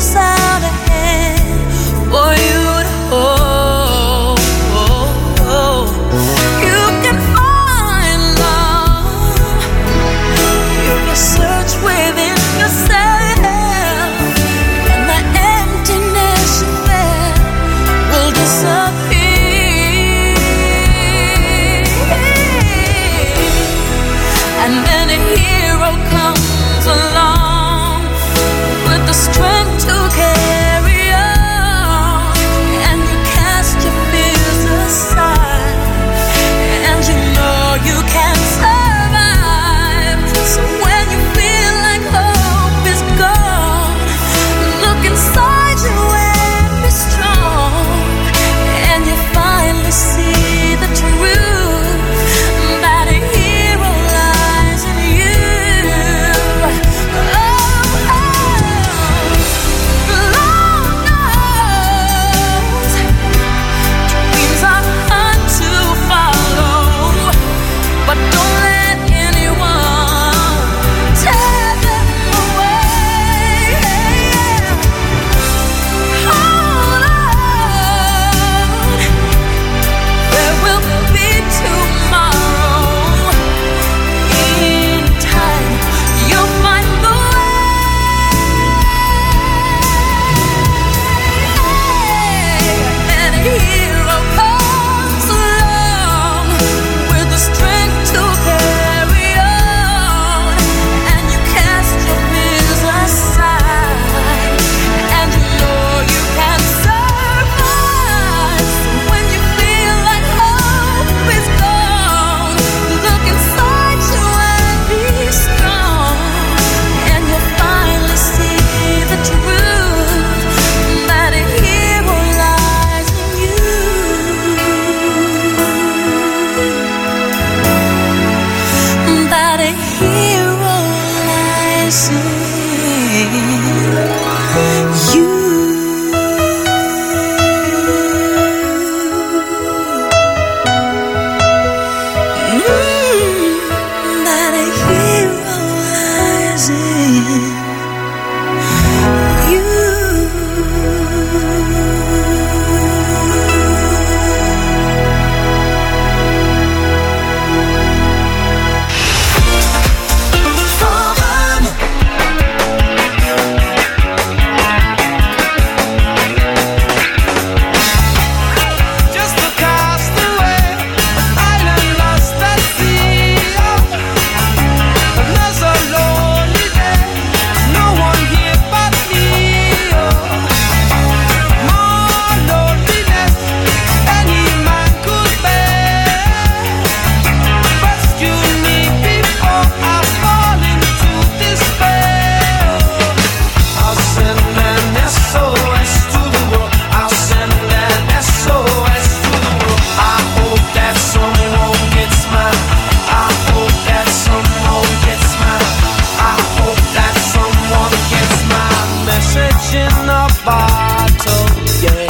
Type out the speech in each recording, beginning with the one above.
feels out of hand for you to hold. You can find love if you search within yourself, and the emptiness you felt will disappear. And then a hero comes along with the strength to carry on, and you cast your fears aside, and you know you can survive. So when you feel like hope is gone, look inside you and be strong, and you finally see the truth that a hero lies in you. Lord knows dreams are hard to follow, but don't let anyone tear them away. Hold on, there will be tomorrow. In time, you'll find the way. And a hero comes along with the strength to carry on, and you cast your fears aside, and you know you can survive. So when you feel like hope is gone, look inside you and be strong, and you'll finally see the truth that a hero lies in you. That a hero lies in you. That a hero lies in you. Just a castaway, island lost at sea. Another lonely day, no one here but me. More loneliness any man could bear. Rescue me before I fall into despair. I'll send an SOS to the world. I'll send an SOS to the world. I hope that someone gets mine. I hope that someone gets mine. I hope that someone gets my message in a bottle, yeah.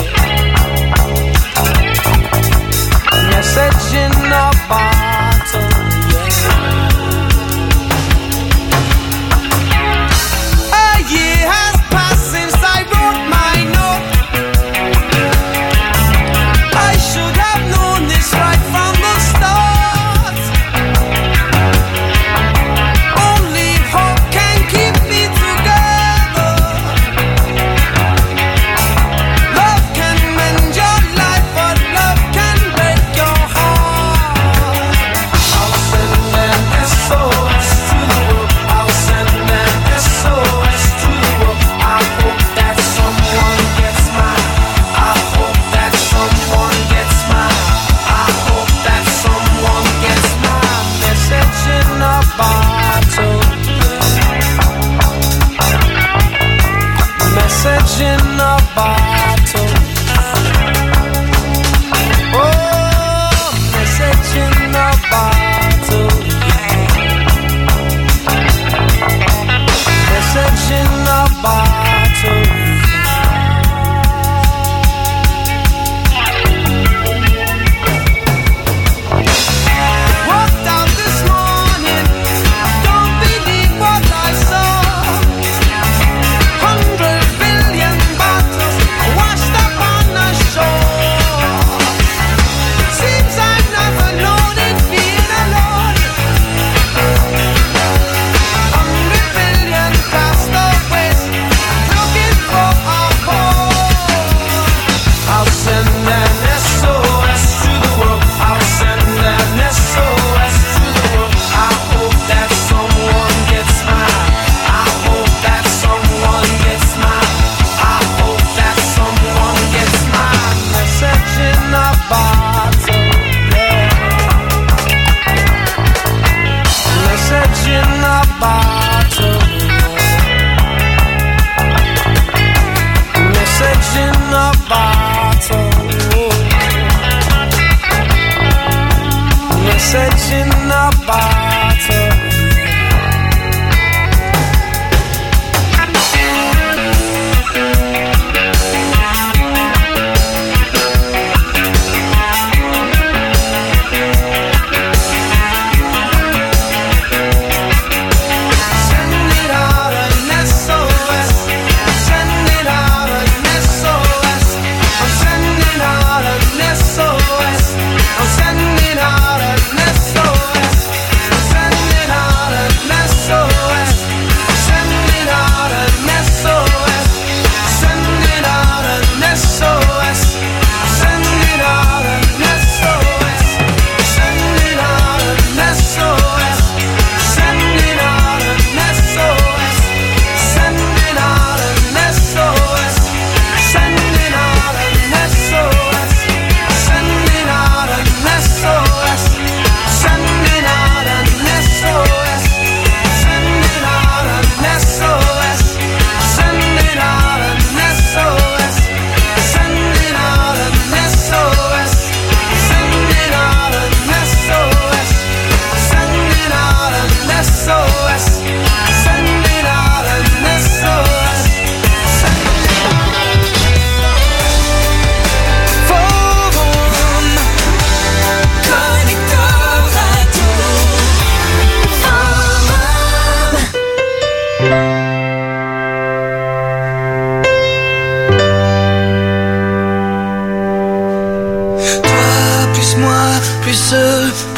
Message in a bottle, yeah. A year has passed since I wrote my note. I should have known this right from the start. Only hope can keep me together. Love can mend your life, but love can break your heart. I'll send an SOS to the world. I'll send an SOS to the world. I hope that someone gets mine. I hope that someone gets mine. I hope that someone gets my message in a bottle. Message in a bottle. Oh, message in a bottle. Message in a bottle. Walked out this morning, don't believe what I saw. 100 billion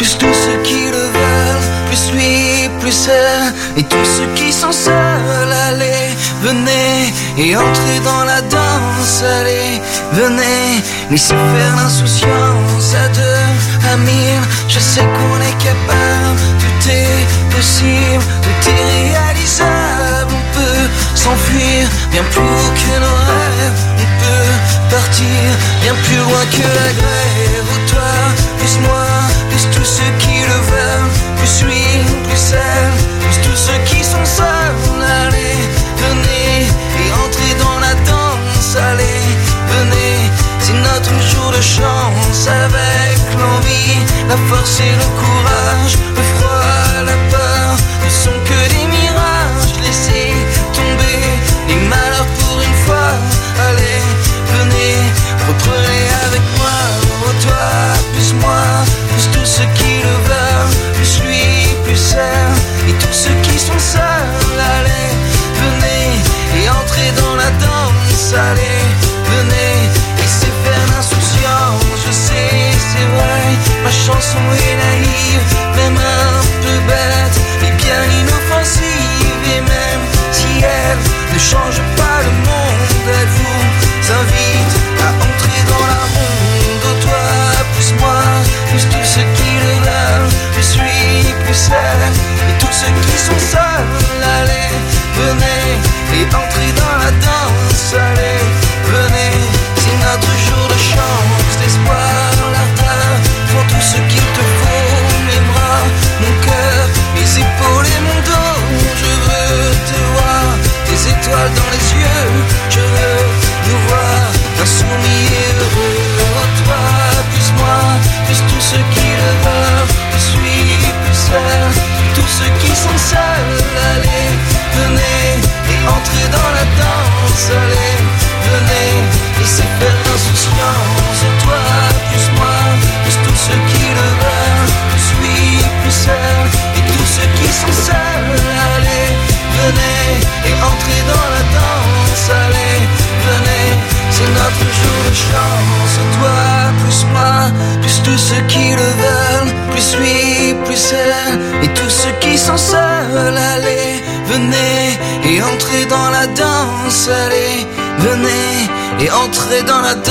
plus tous ceux qui le veulent, plus lui, plus elle, et tous ceux qui sont seuls, allez, venez, et entrez dans la danse, allez, venez, laissez faire l'insouciance à deux, à mille, je sais qu'on est capable, tout est possible, tout est réalisable, on peut s'enfuir bien plus haut que nos rêves, on peut partir bien plus loin que la grève. Oh toi, plus moi, plus tous ceux qui le veulent, plus lui, plus elle, plus tous ceux qui sont seuls. Allez, venez et entrez dans la danse. Allez, venez, c'est notre jour de chance. Avec l'envie, la force et le courage, le froid, la peur ne sont que des mirages. Laissez tomber les malheurs pour une fois. Allez, venez, reprenez avec moi. Oh toi, plus moi, plus tous ceux qui le veulent, plus lui, plus elle, et tous ceux qui sont seuls. Allez, venez et entrez dans la danse. Allez, venez, laissez faire l'insouciance. Je sais, c'est vrai, ma chanson est naïve, même un peu bête, mais bien inoffensive. Et même si elle ne change pas le monde, elle vous invite à entrer dans la ronde. Oh toi, plus moi, plus tous ceux qui le veulent, plus lui, plus elle, et tous ceux qui sont seuls. Allez, venez et entrez dans la danse. Allez, venez, c'est notre jour de chance, l'espoir, l'ardeur, pour tout ce qu'il te faut. Mes bras, mon cœur, mes épaules et mon dos. Je veux te voir, tes étoiles dans les yeux. Je veux nous voir insoumis et heureux. Oh toi, plus moi, plus tous ceux qui le veulent, plus lui, plus elle, tous ceux qui sont seuls. Allez, venez et entrez dans la danse. Allez, venez, laissez faire l'insouciance. Oh toi, plus moi, plus tous ceux qui le veulent, plus lui, plus elle, et tous ceux qui sont seuls. Allez, venez et entrez dans la danse. Allez, venez, c'est notre jour de chance. Oh toi, plus moi, plus tous ceux qui le veulent, plus lui, plus elle, et tous ceux qui sont seuls. Allez, venez et entrez dans la danse. Allez, venez et entrez dans la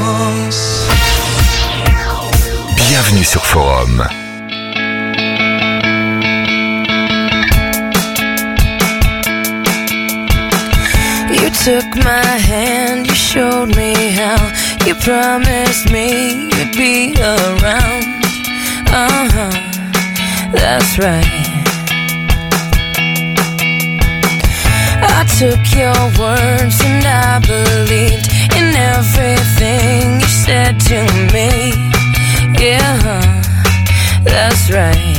danse. Bienvenue sur Forum. You took my hand, you showed me how, you promised me you'd be around. That's right. I took your words and I believed in everything you said to me. Yeah, that's right.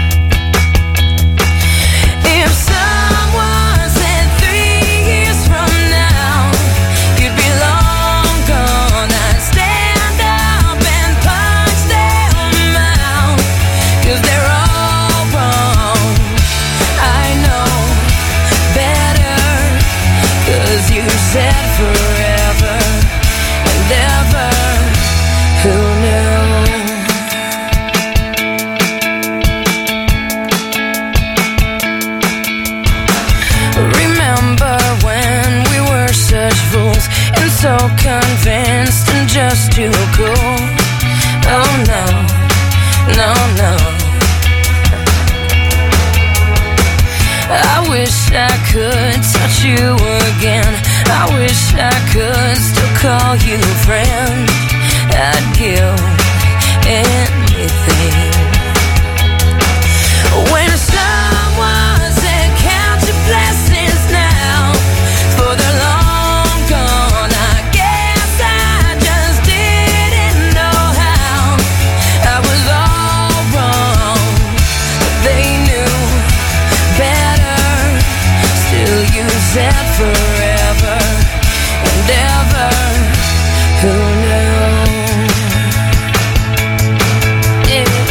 If someone said 3 years from now you'd be long gone, I'd stand up and punch them out, 'cause they're all wrong. I know better, 'cause you said forever and ever. Who knew? Remember when we were such fools and so convinced and just too cool? Oh no, no, no. I wish I could touch you again. I wish I could still call you friend. I'd give anything. When someone said count your blessings now, for they're long gone, I guess I just didn't know how. I was all wrong, but they knew better. Still you said forever and ever. Who knew? Yeah.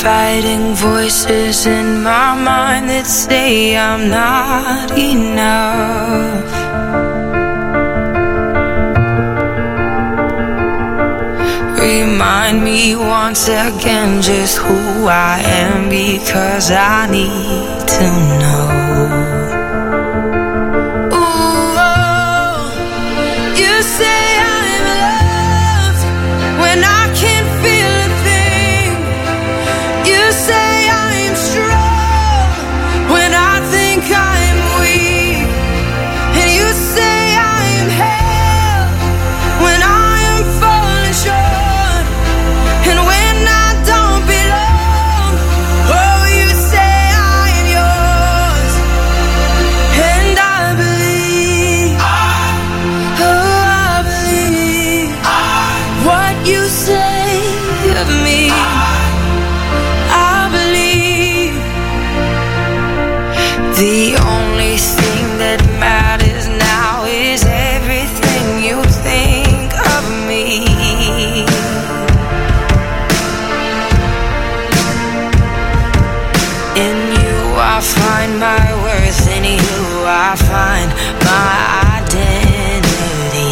fighting voices in my mind that say I'm not enough. Remind me once again just who I am, because I need to know. Ooh, oh, you say I'm loved when I can't feel a thing. You say I'm strong when I think I'm weak. And you say I'm held when I am falling short. And when I don't belong, oh, you say I'm yours. And I believe, oh, I believe what you say of me. I believe the only thing that matters now is everything you think of me. In you I find my worth, in you I find my identity.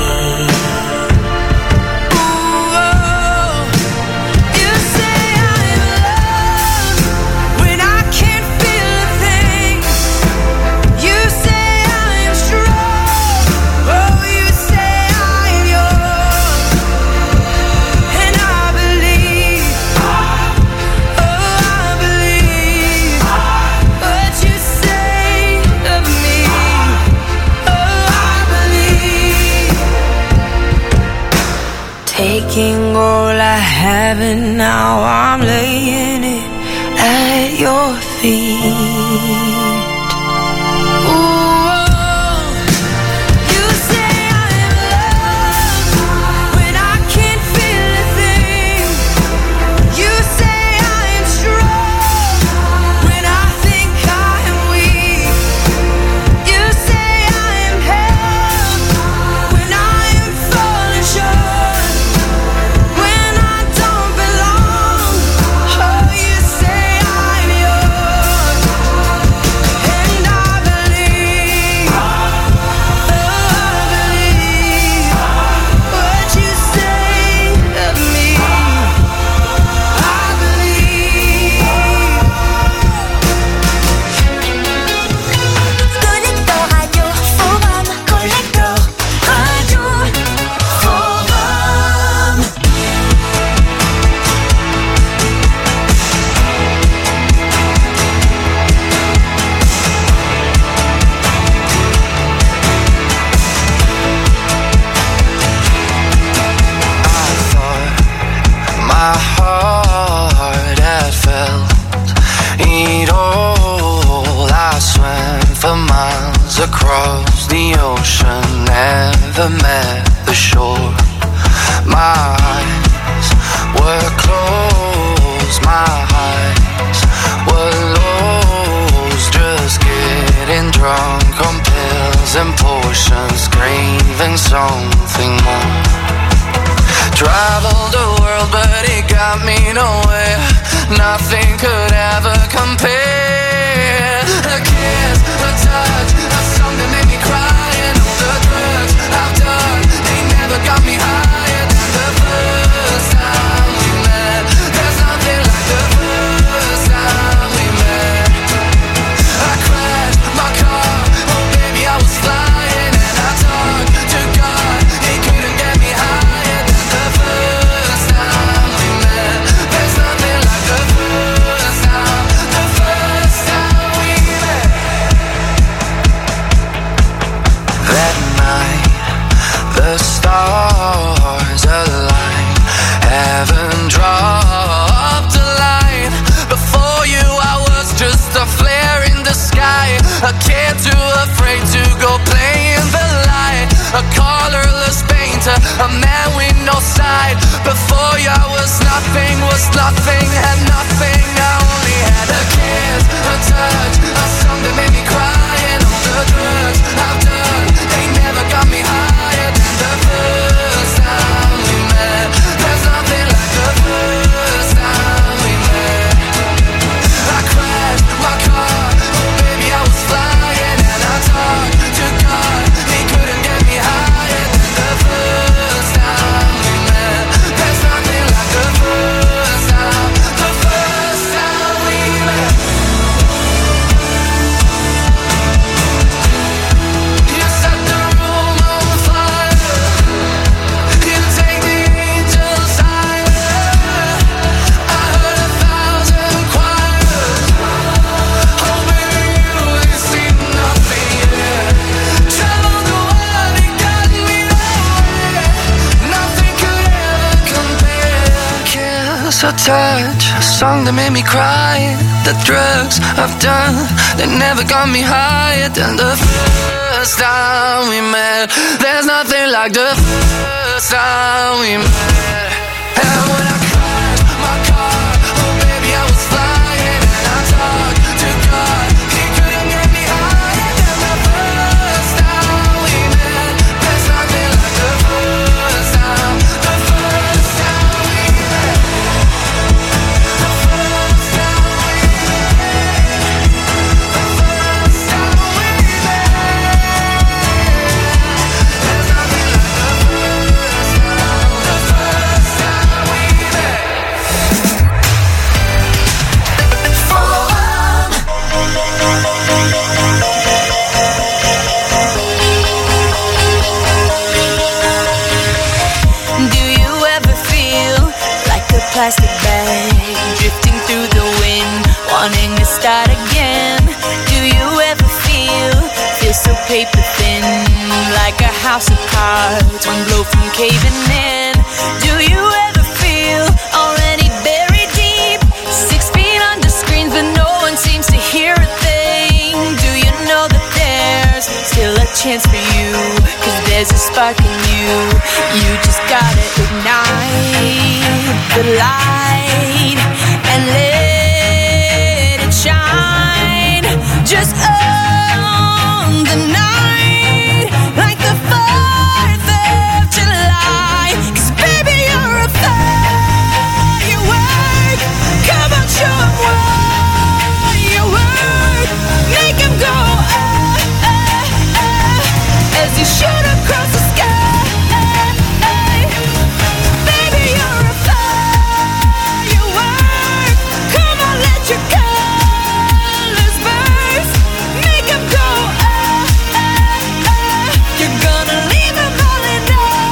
Ooh, oh, you say I'm loved when I can't feel a thing. You say I'm strong, oh, you say I'm yours. And I believe, oh, I believe what you say of me. Oh, I believe. Taking all I have and now I'm laying it at your feet. Ooh, oh, you say I'm loved when I can't feel a thing. You say I'm strong when I think I'm weak. You say I'm held when I am falling short. When I don't belong, oh, you say I'm yours. And I believe, oh, I believe what you say of me. I believe. Connector Radio Forum. Connector Radio Forum. My heart had felt it all. I swam for miles across the ocean, never met the shore. My eyes were closed, my eyes were lost, just getting drunk on pills and potions, craving something more. Traveled the world, but it got me nowhere. Nothing could ever compare. A kiss, a touch, a song that made me cry, and all the drugs I've done, they never got me higher than the first time we met. There's nothing like the first time we met. I crashed my car, oh baby I was flying, and I talked to God, he couldn't get me higher than the first time we met. There's nothing like the first time we met. That night, the stars aligned, heaven dropped a line. Before you I was just a flare in the sky, a kid too afraid to go play in the light, a colorless painter, a man with no side. Before you I was nothing, had nothing. I only had a kiss, a touch, a song that made me cry, and all the drugs I've done, they never got me higher than the first time we met. There's nothing like the first time we met. your touch, a song that made me cry. The drugs I've done, they never got me higher than the first time we met. There's nothing like the first time we met. And when I crashed my car, oh baby I was flying. And I talked to God, he couldn't get me higher than the first time we met. There's nothing like the first time, the first time we met. The first time we met. The first time we met. There's nothing like the first time, the first time we met. Do you ever feel like a plastic bag drifting through the wind, wanting to start again? Do you ever feel so paper thin, like a house of cards, one blow from caving in? Do you ever feel already buried deep, 6 feet under screens, but no one seems to hear a thing? Do you know that there's still a chance for you? 'Cause there's a spark in you. You just gotta ignite the light and let it shine. Just own the night like the 4th of July. 'Cause baby you're a firework. Come on, show 'em what you work. Make 'em go as you shoot across the sky. Baby you're a firework. Come on, let your colors burst. Make 'em go you're gonna leave 'em all in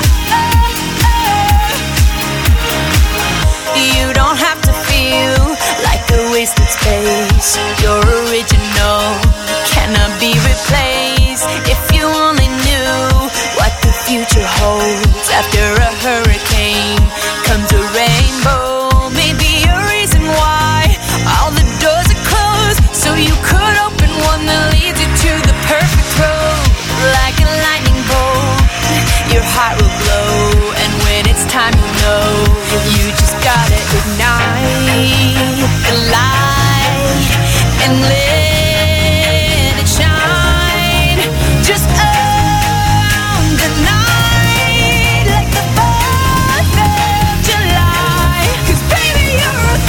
You don't have to feel like a wasted space. You're original, cannot be replaced. If you only knew what the future holds. After a hurricane comes a rainbow. Maybe a reason why all the doors are closed, so you could open one that leads you to the perfect road. Like a lightning bolt, your heart will glow, and when it's time you know, you just gotta ignite the light and let it shine. Just own the night like the 4th of July. 'Cause baby you're a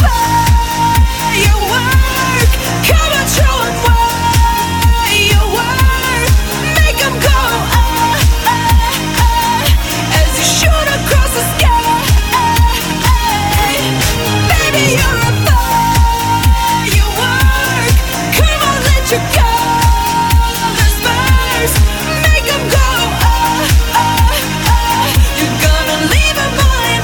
firework. Come on, show 'em what you work. Make 'em go as you shoot across the sky. Baby you're a firework. Come on, let your colors burst. Make 'em go you're gonna leave 'em all in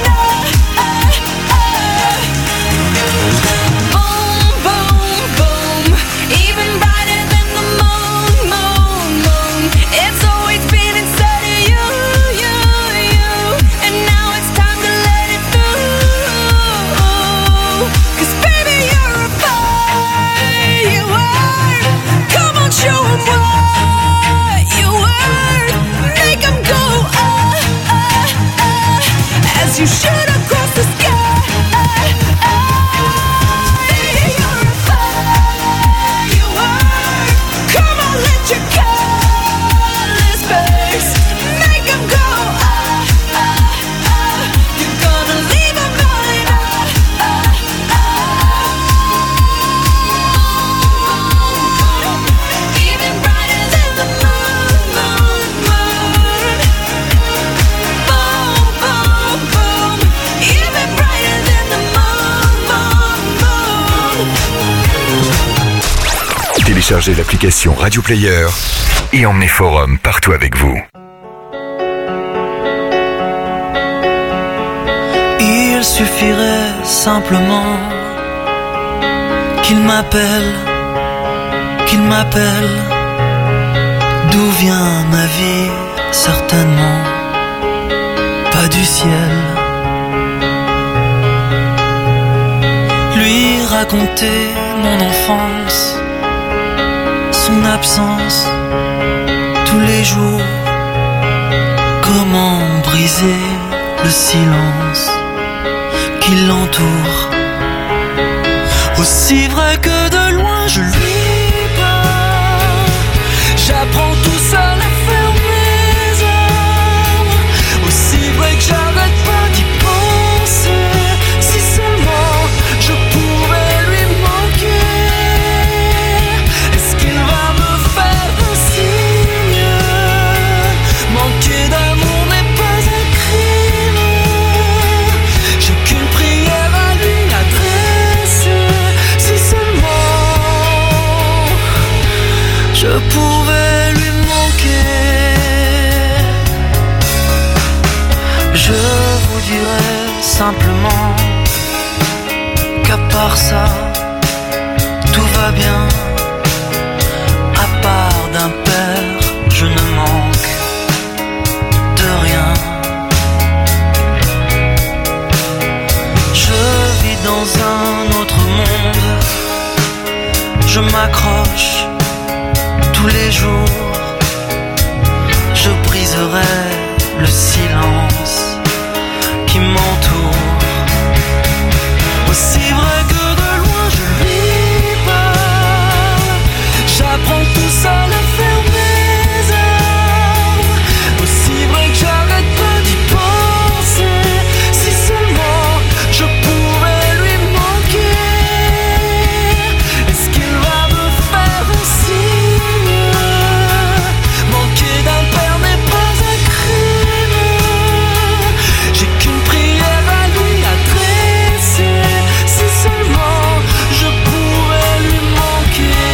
Boom, boom, boom. Even brighter than the moon, moon, moon. It's always been inside of you, you, you. And now it's time to let it through. 'Cause baby you're a firework. Come on, show 'em what you work. Make 'em go as you shoot across the sky. Baby you're a firework. Come on, let your colors burst. Make 'em go you're gonna leave 'em all in Even brighter than the moon, moon, moon. Boom, boom, boom. Even brighter than the moon, moon, moon. Téléchargez l'application Radio Player et emmenez Forum partout avec vous. Il suffirait simplement qu'il m'appelle, d'où vient ma vie, certainement pas du ciel. raconter mon enfance, son absence, tous les jours. Comment briser le silence qui l'entoure? Aussi vrai que de loin je lui parle, j'apprends tout seul à faire mes armes. Aussi vrai que j'arrête pas d'y penser, si seulement je pouvais lui manquer. Est-ce qu'il va me faire un signe? Manquer d'amour n'est pas un crime. J'ai qu'une prière à lui adresser, si seulement je pouvais lui manquer. Je vous dirais simplement qu'à part ça, tout va bien. À part d'un père, je ne manque de rien. Je vis dans un autre monde, je m'accroche tous les jours. Je briserai le silence qui m'entoure. Aussi vrai que de loin je lui parle, j'apprends tout seul à faire mes armes. Aussi vrai que j'arrête pas d'y penser, si seulement je pouvais lui manquer. Est-ce qu'il va me faire un signe? Manquer d'un père n'est pas un crime. J'ai qu'une prière à lui adresser, si seulement je pouvais lui manquer.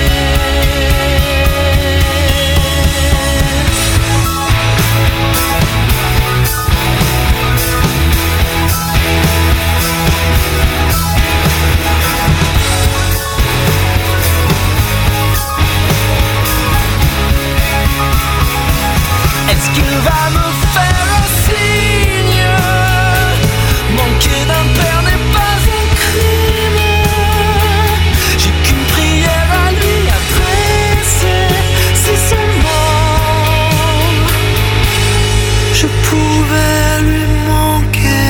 Est-ce qu'il va me faire un signe? Manquer d'un père n'est pas un crime. J'ai qu'une prière à lui adresser, si seulement je pouvais lui manquer.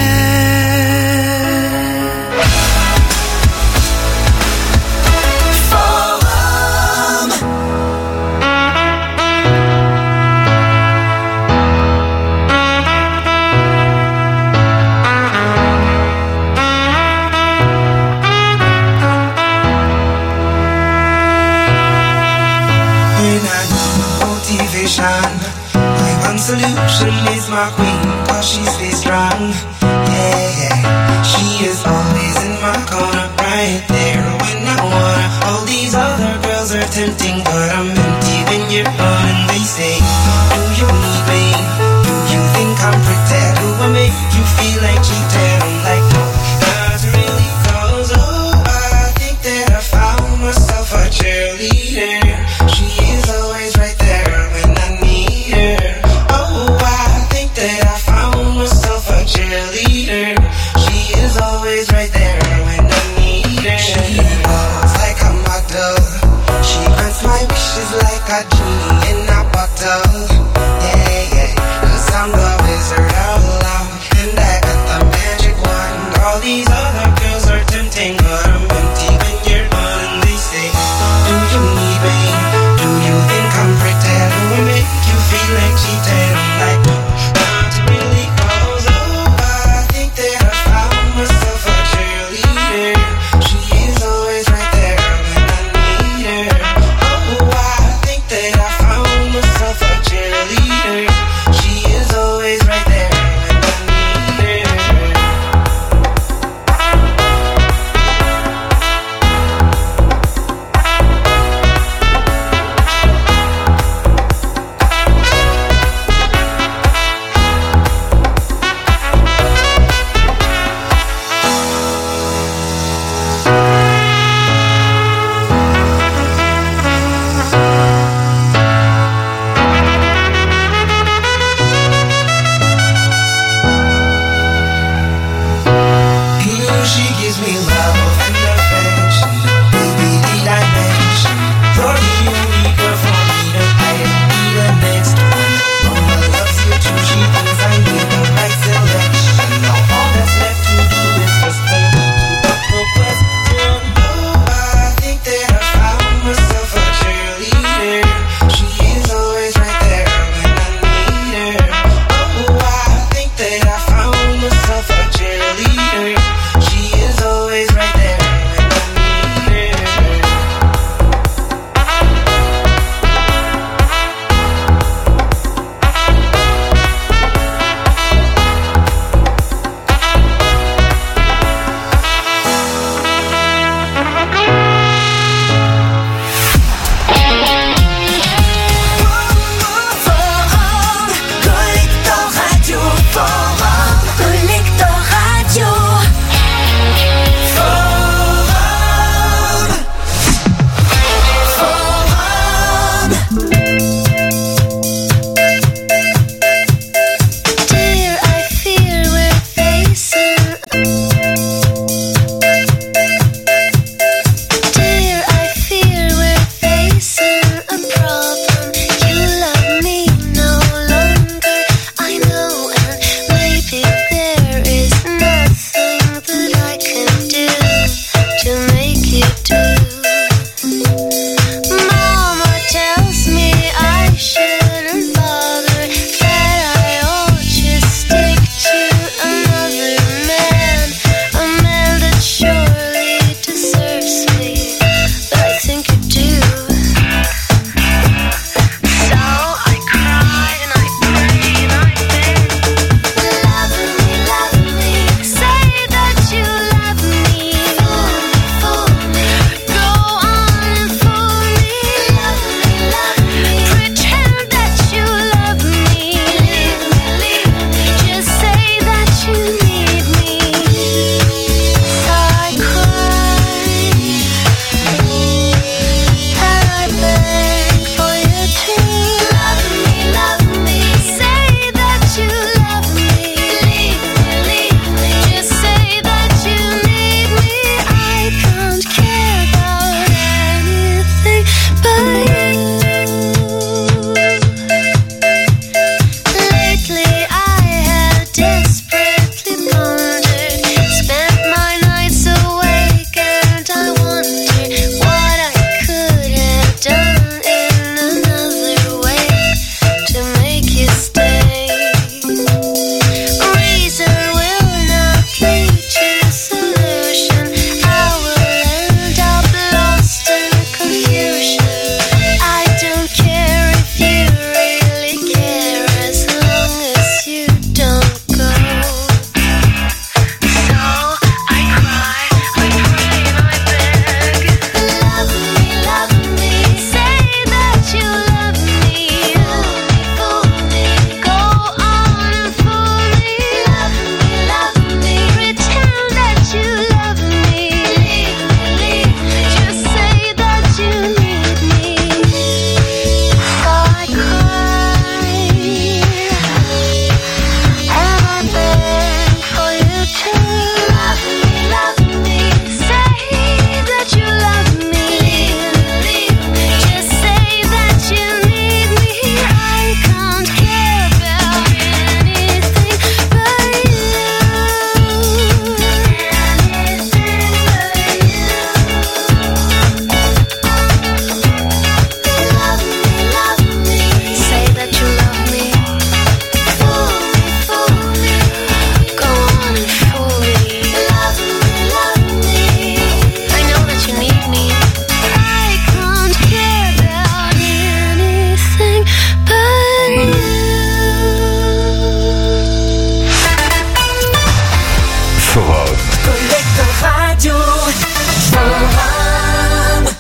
When I need motivation, my one solution is my queen, cause she stays strong. Yeah, yeah. She is always in my corner, right there when I wanna. All these other girls are tempting, but I'm empty when you're gone. And they say, do you need me? Do you think I'm pretty? Do I make you feel like cheating? I'm like, no, not really, cause oh, I think that I found myself a cheerleader. She is always right there when I need her. Oh, I think that I found myself a cheerleader. She is always right there when I need her. She walks like a model. She grants my wishes like a genie in a bottle. Yeah, yeah, 'cause I'm the wizard of love, and I got the magic wand. All these other girls are tempting, but I'm empty when you're gone. And they say, do you need me? Do you think I'm pretty? Do I make you feel like cheating? I'm like, no, not really, cause oh, I think that I found myself a cheerleader. She is always right there when I need her. Oh, I think that I found myself a cheerleader. She is always right there when I need her.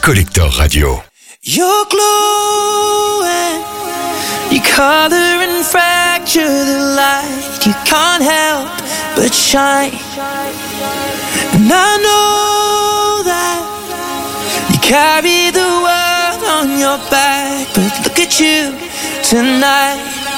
Collector Radio. You're glowing, you color and fracture the light. You can't help but shine. And I know that you carry the world on your back, but look at you tonight.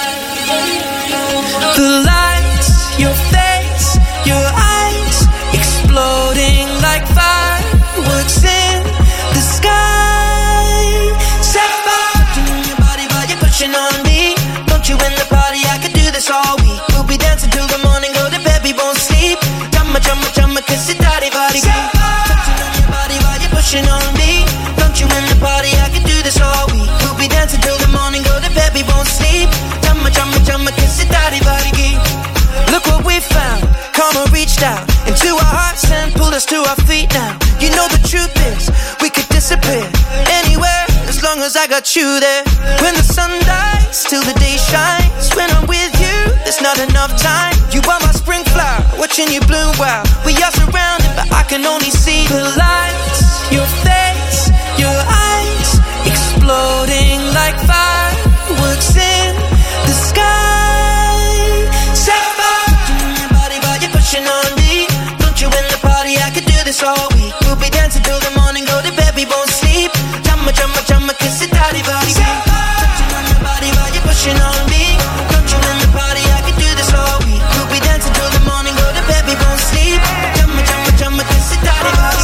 The lights, your face, your eyes, exploding like fireworks in the sky. Set fire to your body while you're pushing on me. Don't you in the party, I could do this all week. We'll be dancing till the morning, go to bed, we won't sleep. Chumma, chumma, chumma, kiss it, daddy, body. Touching on your body while you're pushing on me. Don't you in the party, I could do this all week. We'll be dancing till the morning, go to bed, we won't sleep. Chumma, chumma, chumma, kiss it, daddy, body. Look what we found. Karma reached out into our hearts and pulled us to our feet now. You know the truth is, we could disappear anywhere as long as I got you there. When the sun dies, till the day shines. When I'm with you, there's not enough time. You are my spring flower, watching you bloom wild. We are surrounded, but I can only see the lights. Your face, your eyes, exploding like fireworks in the sky. Set fire to your body while you're pushing on me. Don't you in the party, I could do this all week. We'll be dancing till the morning, go to bed, we won't sleep. Chumma, chumma, chumma, kiss it, daddy, body. Touching on your body while you're pushing on me. Don't you in the party, I could do this all week. We'll be dancing till the morning, go to bed, we won't sleep. Chumma, chumma, chumma, kiss it, daddy, body.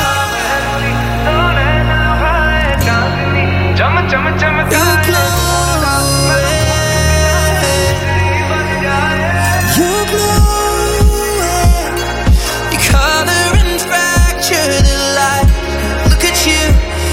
You're glowing, you're glowing. You color and fracture the light. Look at you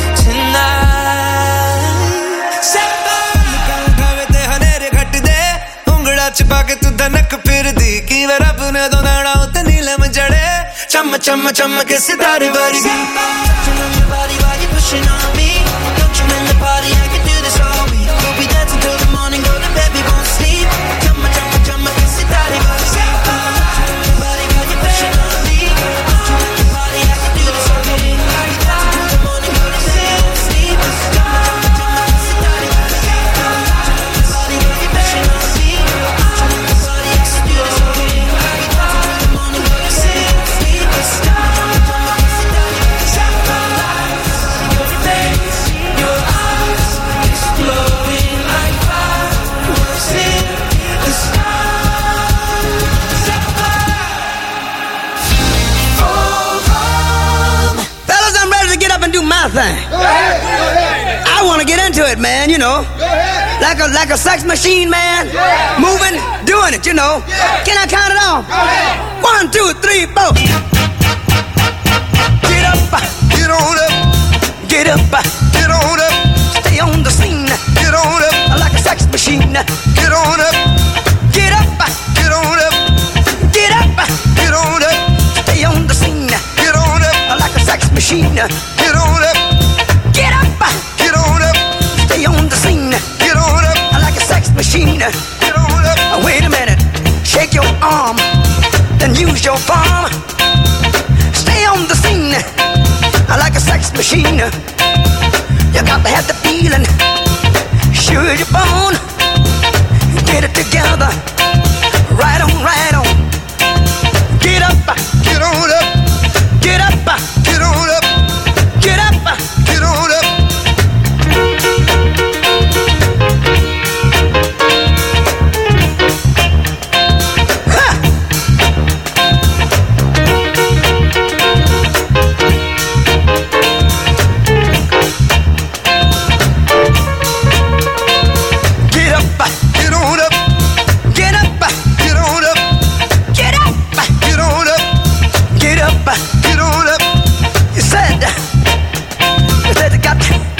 tonight. Set fire. ते हनेरे घट दे उंगड़ा चिपा के तू धनक फिर दी की वे रब ने दो नाड़ा उते नीलम जड़े चम चम चम के सितारे वर्गी. Touching on your body while you're pushing on me. Don't you in the party, I can do this all week. We'll be dancing till the morning, go to bed, we won't sleep. Chumma chumma chumma que sitaré vargi. Touching on your body while you're pushing on me. Don't you in the party, I can do this all week. We'll be dancing till the morning, go to bed, we won't sleep. Chumma chumma chumma que sitaré vargi. Touching on your body while you're pushing on me. Don't you in the party, I can do this all week. We'll be dancing till the morning, go to bed, we won't sleep. Chumma chumma chumma que sitaré vargi. Your face, your eyes, exploding like fireworks in the sky. Set fire. Fellas, I'm ready to get up and do my thing. I want to get into it, man, you know. Like a sex machine, man. Moving, doing it, you know. Can I count it off? 1, 2, 3, 4. Get up, Get on up, get up, get on up, stay on the scene. get on up, Like a sex machine. get on up, Get up, get on up, get up, get on up, stay on the scene. get on up, Like a sex machine. get on up, Get up, get on up, stay on the scene. get on up, Like a sex machine. get on up. Wait a minute, shake your arm, then use your palm. Stay on the scene, like a sex machine. You got to have the feeling, sure as you're born. Get it together, right on, right on. Get up, Get on up, get up, get on up, get up. get on up. Get up, Get on up, get up, get on up, get up, get on up, get up. get on up. You said you got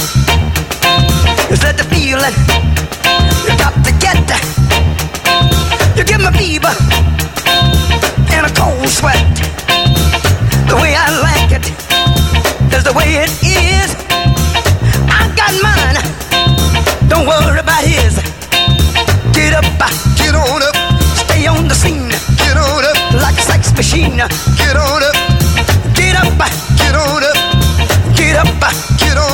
the feeling. You got to get you give me fever and a cold sweat. The way I like it is the way it is. I got mine, don't worry about his. Get up, Get on up, stay on the scene get on up, like a sex machine. get on up, Get up, get on up, get up, get on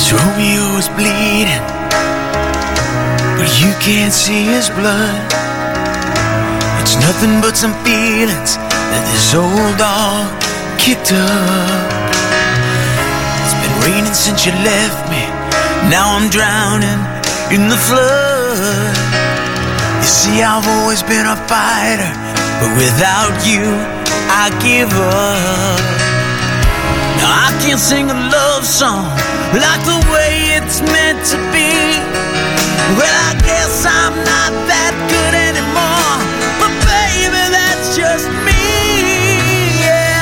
Romeo is bleeding, but you can't see his blood. It's nothing but some feelings that this old dog kicked up. It's been raining since you left me. Now I'm drowning in the flood. You see, I've always been a fighter, but without you, I give up. Now I can't sing a love song like the way it's meant to be. Well, I guess I'm not that good anymore, but baby, that's just me. Yeah,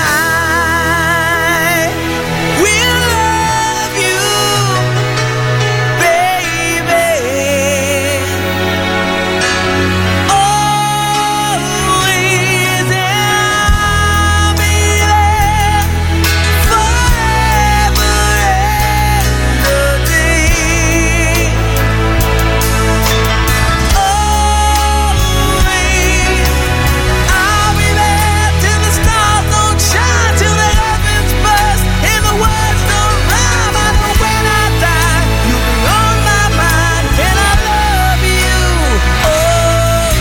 I will love you, baby, always, and I'll be there forever and a day. Always, I'll be there till the stars don't shine, till the heavens burst and the words don't rhyme. I know when I die, you'll be on my mind, and I love you always.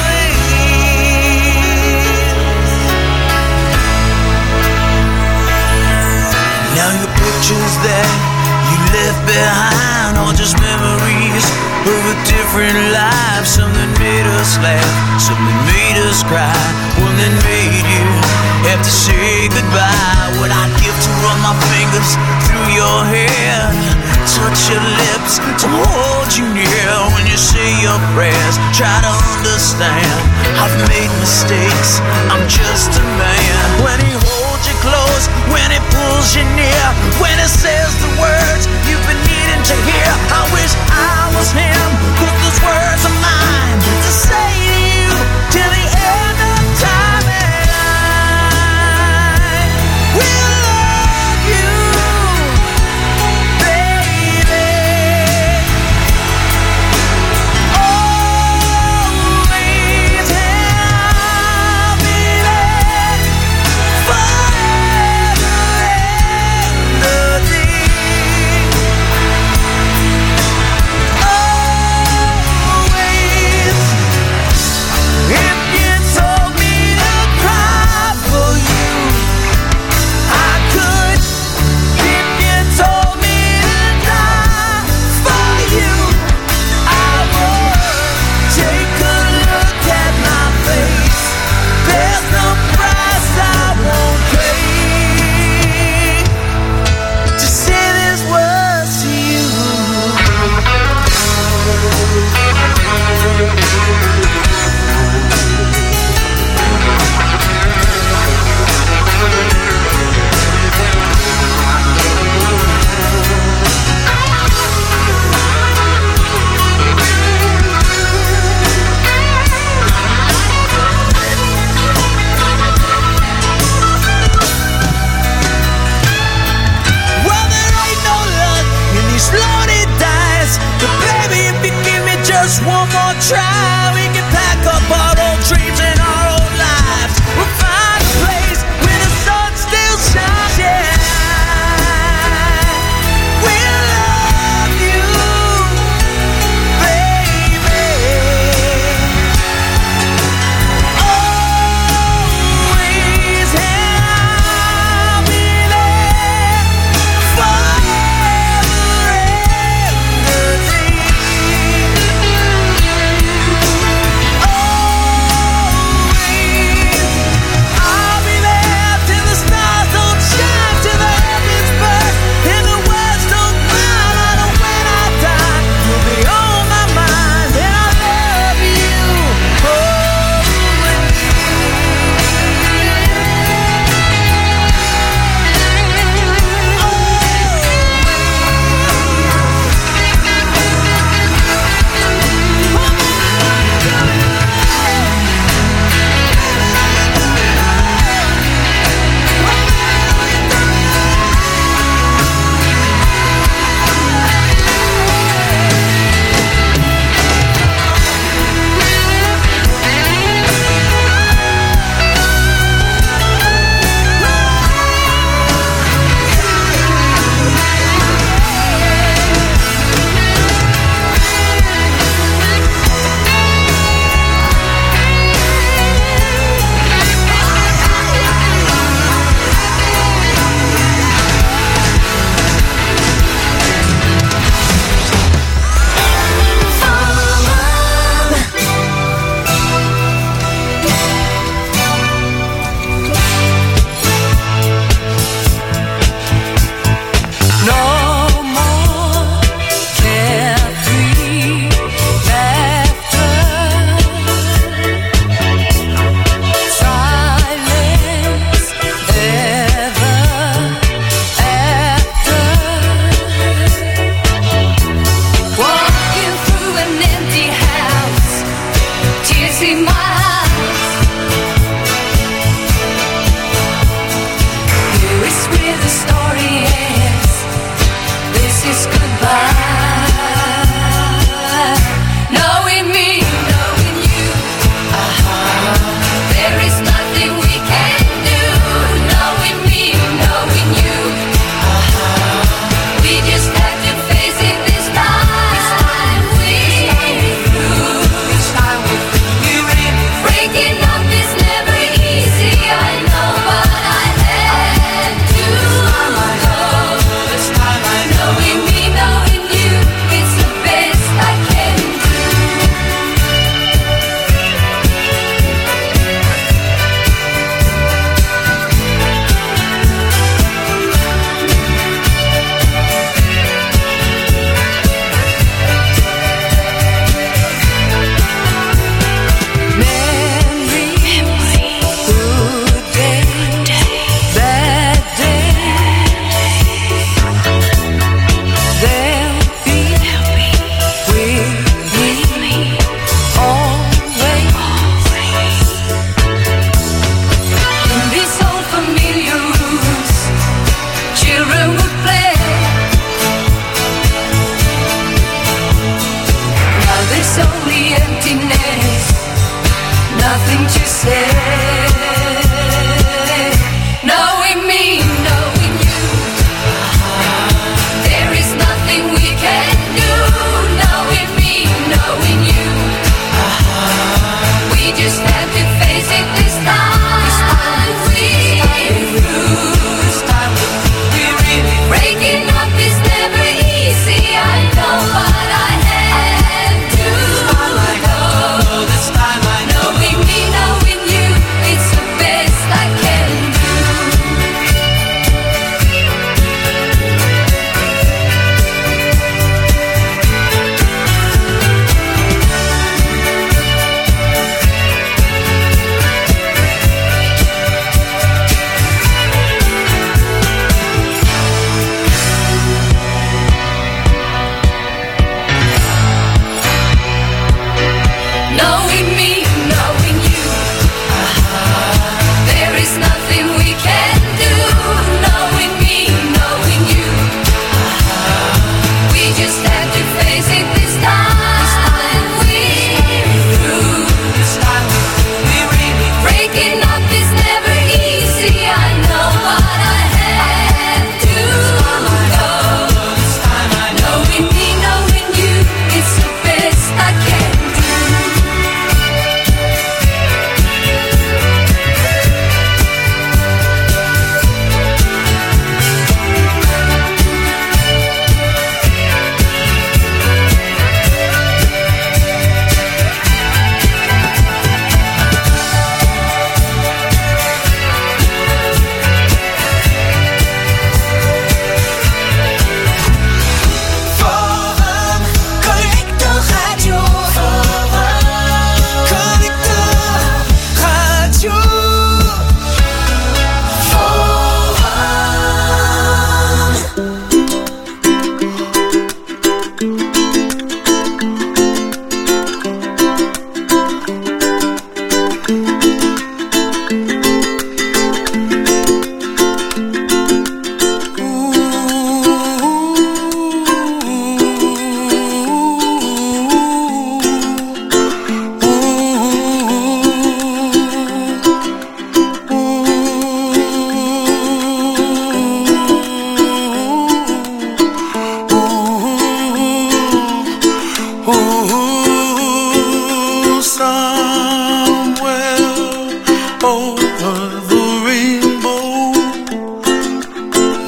Now your pictures that you left behind are just memories of a different life. Something made us laugh, something made us cry, one that made you have to say goodbye. What I'd give to run my fingers through your hair, touch your lips, to hold you near when you say your prayers. Try to understand, I've made mistakes, I'm just a man. When he holds you close, when he pulls you near, when he says the words you've been needing to hear, I wish I was him, 'cause those words are mine to say to you till the end of time. And I will love you, baby, always, and I'll be there forever and a day. Always, if you told me to cry for you, I could. If you told me to die for you, I would. Take a look at my face, there's no price I won't pay to say these words to you. Well, there ain't no luck in these loaded dice, but baby, if you give me just one more try, we can pack up our old dreams and our old lives. We'll find a place where the sun still shines. Yeah, we'll love you, baby, always, and I'll be there forever and a day.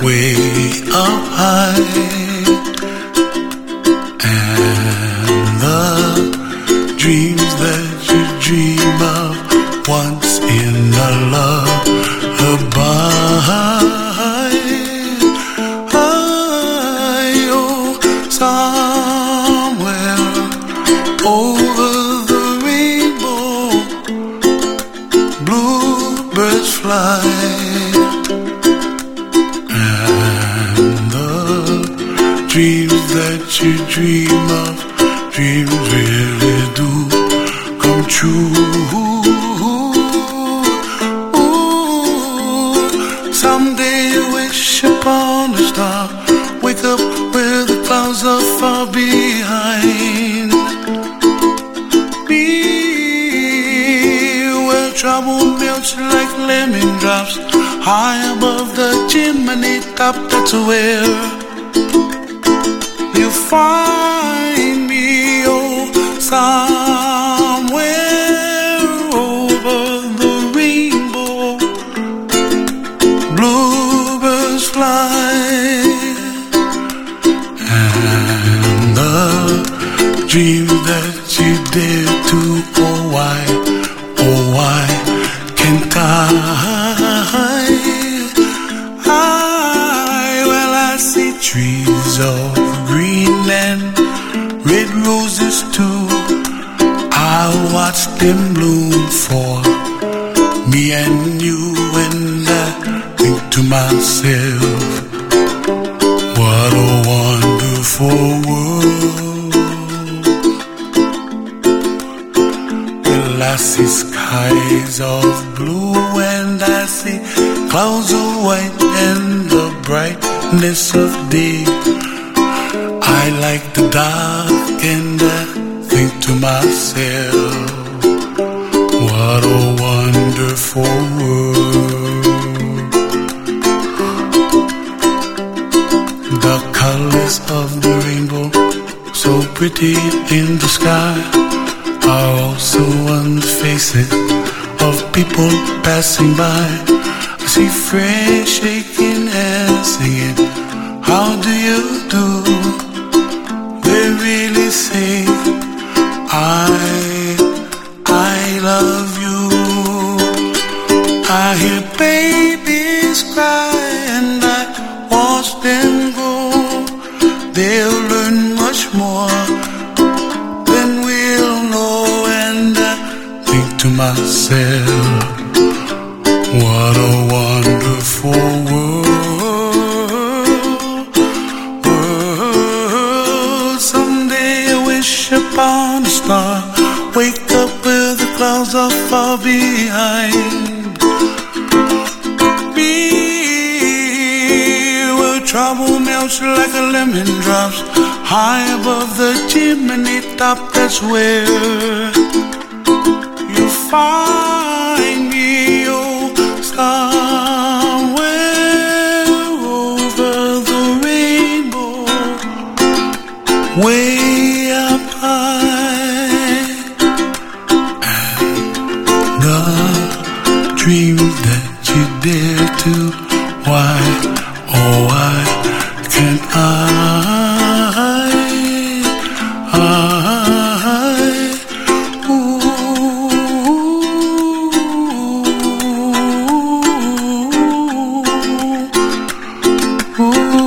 way up high, and the dreams that you dream of once in a lullaby. Somewhere over the rainbow, bluebirds fly, and the dreams that you dream of, dreams really do come true. Someday you wish upon a star, wake up where the clouds are far behind me, where trouble melts like lemon drops, high above the chimney top. That's where you find me, oh, somewhere over the rainbow, bluebirds fly, and the dreams that you dare to, oh why can't I? Well, I see trees of green and red roses too. I watch them bloom for me and you, and I think to myself, what a wonderful world. Well, I see skies of blue, and I see clouds of white and the brightness of day. I like the dark, and I think to myself, what a wonderful world. The colors of the rainbow, so pretty in the sky, are also on the faces of people passing by. I see friends shaking hands, singing, how do you do? They really say, I love you. I hear babies cry, and I watch them go. They'll learn much more than we'll know, and I think to myself, what a wonderful world. Someday I wish upon a star, wake up where the clouds are far behind me, where trouble melts like a lemon drops, high above the chimney top. That's where you find me, oh, somewhere over the rainbow, way up high, and the dreams that you dare to, why, oh why can't I? Ooh.